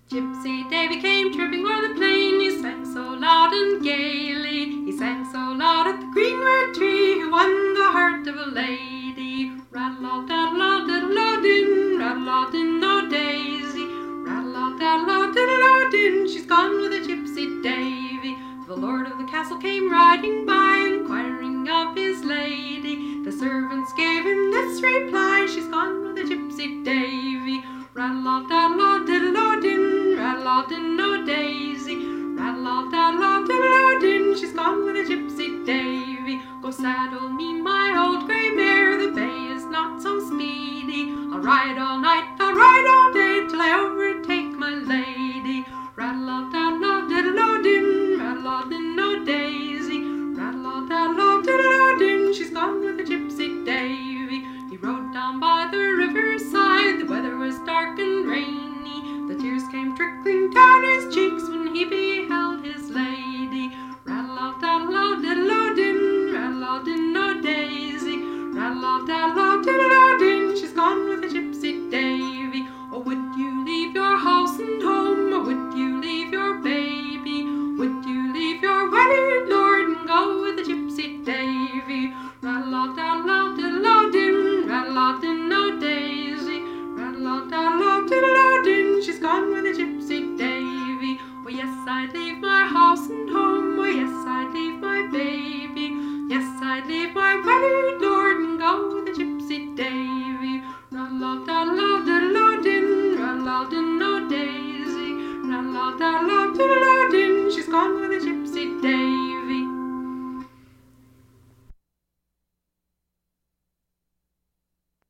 Gypsy Davy came tripping o'er the plain. He sang so loud and gaily. He sang so loud at the greenwood tree. He won the heart of a lady. Rattle-a-daddle-a-diddle-a-din, rattle-a-din-o-daisy. Rattle-a-daddle-a-diddle-a-din, she's gone with a Gypsy Davy. The lord of the castle came riding by, inquiring of his lady. The servants gave him this reply: she's gone with a Gypsy Davy. Rattle-a-daddle-a-diddle-a-din, rattle-a-din-o-daisy. Rattle-a-daddle-a-diddle-a-din, she's gone with a Gypsy Davy. Go saddle